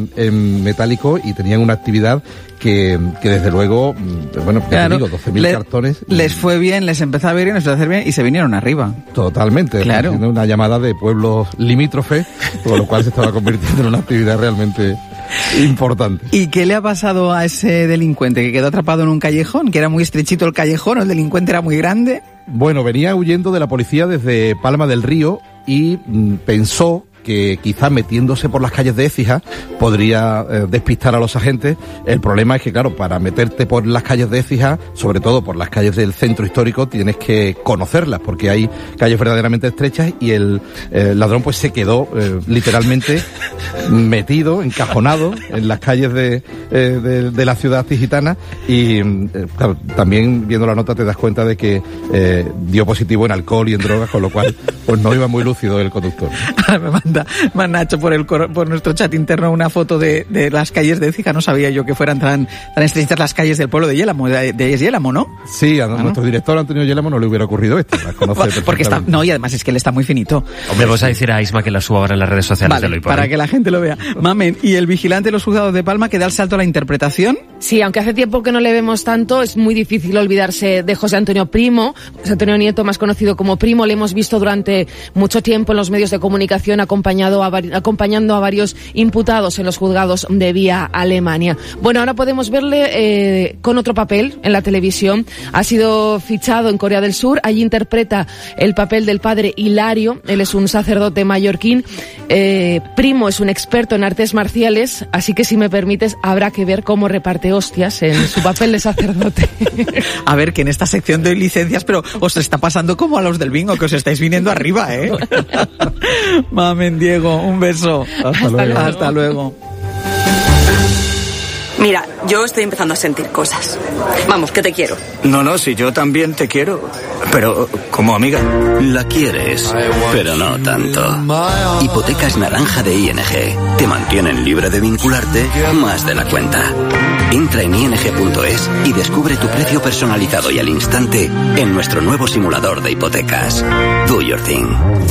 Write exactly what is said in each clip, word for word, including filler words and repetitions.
en, en metálico y tenían una actividad que, que desde luego, bueno, ya claro, te digo, doce mil le, cartones. Les fue bien, les empezó a ver bien, les empezó a hacer bien y se vinieron arriba. Totalmente. Claro. Haciendo una llamada de pueblos limítrofes, con lo cual se estaba convirtiendo en una actividad realmente importante. ¿Y qué le ha pasado a ese delincuente que quedó atrapado en un callejón? Que era muy estrechito el callejón, el delincuente era muy grande. Bueno, venía huyendo de la policía desde Palma del Río y mm, pensó que quizás metiéndose por las calles de Écija podría eh, despistar a los agentes. El problema es que, claro, para meterte por las calles de Écija, sobre todo por las calles del centro histórico, tienes que conocerlas, porque hay calles verdaderamente estrechas y el eh, ladrón pues se quedó eh, literalmente metido, encajonado en las calles de, eh, de, de la ciudad ticitana y, eh, claro, también viendo la nota te das cuenta de que eh, dio positivo en alcohol y en drogas, con lo cual pues no iba muy lúcido el conductor. Me manda, me Nacho por el por nuestro chat interno una foto de, de las calles de Écija. No sabía yo que fueran tan, tan estrechas las calles del pueblo de Yélamo, de, de Yélamo, ¿no? Sí, a ah, nuestro ¿no? director Antonio Yélamo no le hubiera ocurrido esto. Las conoce Porque está, no, y además es que él está muy finito. Hombre, vamos a decir a Isma que la suba ahora en las redes sociales vale, de Loy por para ahí. que la gente lo vea. Mamen, ¿y el vigilante de los juzgados de Palma que da el salto a la interpretación? Sí, aunque hace tiempo que no le vemos tanto, es muy difícil olvidarse de José Antonio Primo. José Antonio Nieto, más conocido como Primo, le hemos visto durante mucho tiempo en los medios de comunicación acompañado a, acompañando a varios imputados en los juzgados de vía Alemania. Bueno, ahora podemos verle eh, con otro papel en la televisión. Ha sido fichado en Corea del Sur, allí interpreta el papel del padre Hilario. Él es un sacerdote mallorquín. Eh, Primo es un experto en artes marciales, así que si me permites, habrá que ver cómo reparte hostias en su papel de sacerdote. A ver, que en esta sección doy licencias, pero os está pasando como a los del bingo, que os estáis viniendo arriba, ¿eh? Mamen, Diego, un beso. Hasta, Hasta luego. luego. Hasta luego. Mira, yo estoy empezando a sentir cosas. Vamos, que te quiero. No, no, si yo también te quiero, pero como amiga. La quieres, pero no tanto. Hipotecas naranja de I N G. Te mantienen libre de vincularte más de la cuenta. Entra en i n g punto es y descubre tu precio personalizado y al instante en nuestro nuevo simulador de hipotecas. Do your thing.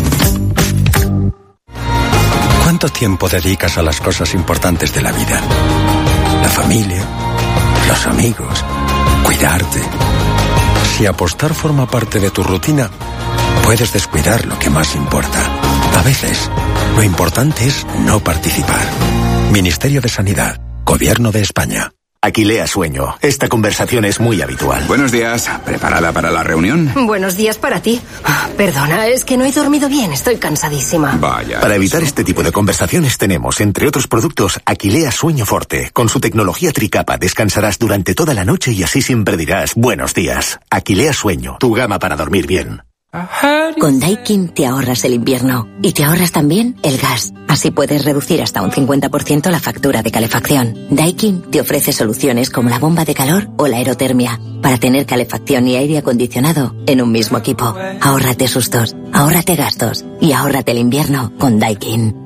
¿Cuánto tiempo dedicas a las cosas importantes de la vida? La familia, los amigos, cuidarte. Si apostar forma parte de tu rutina, puedes descuidar lo que más importa. A veces, lo importante es no participar. Ministerio de Sanidad, Gobierno de España. Aquilea Sueño. Esta conversación es muy habitual. Buenos días. ¿Preparada para la reunión? Buenos días para ti. Perdona, es que no he dormido bien. Estoy cansadísima. Vaya. Para evitar este tipo de conversaciones tenemos, entre otros productos, Aquilea Sueño Forte. Con su tecnología tricapa descansarás durante toda la noche y así siempre dirás buenos días. Aquilea Sueño, tu gama para dormir bien. Con Daikin te ahorras el invierno y te ahorras también el gas. Así puedes reducir hasta un cincuenta por ciento la factura de calefacción. Daikin te ofrece soluciones como la bomba de calor o la aerotermia para tener calefacción y aire acondicionado en un mismo equipo. Ahórrate sustos, ahórrate gastos y ahórrate el invierno con Daikin.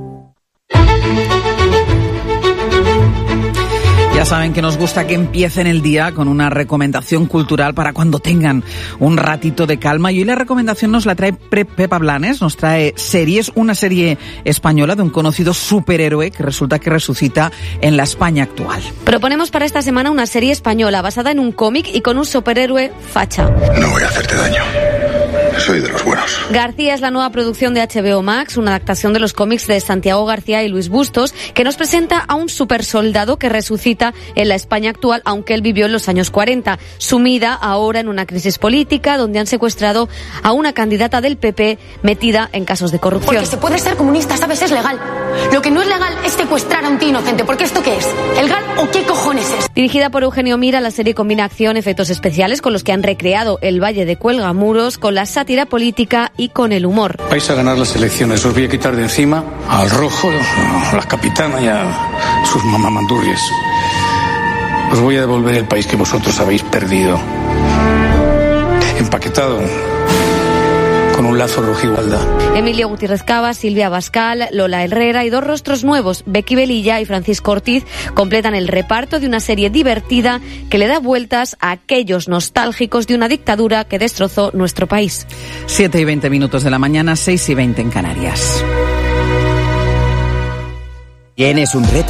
Ya saben que nos gusta que empiecen el día con una recomendación cultural para cuando tengan un ratito de calma. Y hoy la recomendación nos la trae Pepa Blanes, nos trae series, una serie española de un conocido superhéroe que resulta que resucita en la España actual. Proponemos para esta semana una serie española basada en un cómic y con un superhéroe facha. No voy a hacerte daño. Soy de los buenos. García es la nueva producción de H B O Max, una adaptación de los cómics de Santiago García y Luis Bustos, que nos presenta a un supersoldado que resucita en la España actual, aunque él vivió en los años cuarenta, sumida ahora en una crisis política donde han secuestrado a una candidata del P P metida en casos de corrupción. Porque se puede ser comunista, ¿sabes? Es legal. Lo que no es legal es secuestrar a un tío inocente, porque ¿esto qué es? ¿El G A L o qué cojones es? Dirigida por Eugenio Mira, la serie combina acción, efectos especiales con los que han recreado el Valle de Cuelgamuros, con la sátira política y con el humor. Vais a ganar las elecciones, os voy a quitar de encima al Rojo, a la capitana y a sus mamamandurrias. Os voy a devolver el país que vosotros habéis perdido. Empaquetado con un lazo rojo igualdad. Emilio Gutiérrez Cava, Silvia Abascal, Lola Herrera y dos rostros nuevos, Becky Velilla y Francisco Ortiz, completan el reparto de una serie divertida que le da vueltas a aquellos nostálgicos de una dictadura que destrozó nuestro país. siete y veinte minutos de la mañana, seis y veinte en Canarias. ¿Tienes un reto